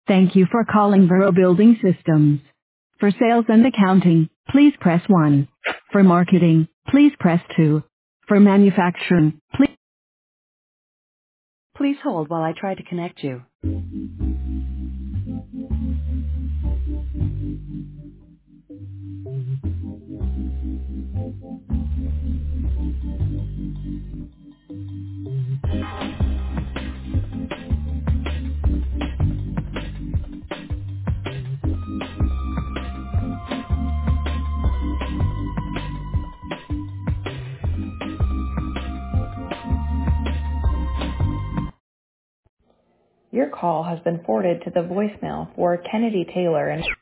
Thank you for calling Vero Building Systems. For sales and accounting, please press 1. For marketing, please press 2. For manufacturing, please hold while I try to connect you. Your call has been forwarded to the voicemail for Kennedy Taylor and